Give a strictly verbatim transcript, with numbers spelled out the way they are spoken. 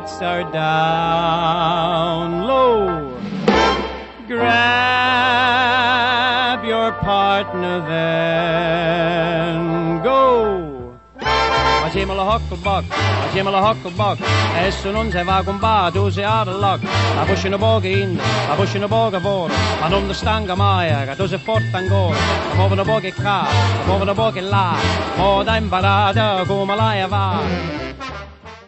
lights are down low. Grab your partner then go. Facciamo la hucklebuck, facciamo la hucklebuck, e se non si va con ba, tu sei out of luck. La pushino poco in, la pushino poco fuori, ma non ti stanca mai, che tu sei forte ancora. La muovono poco qua, la muovono poco là, mo' da imparata come la va.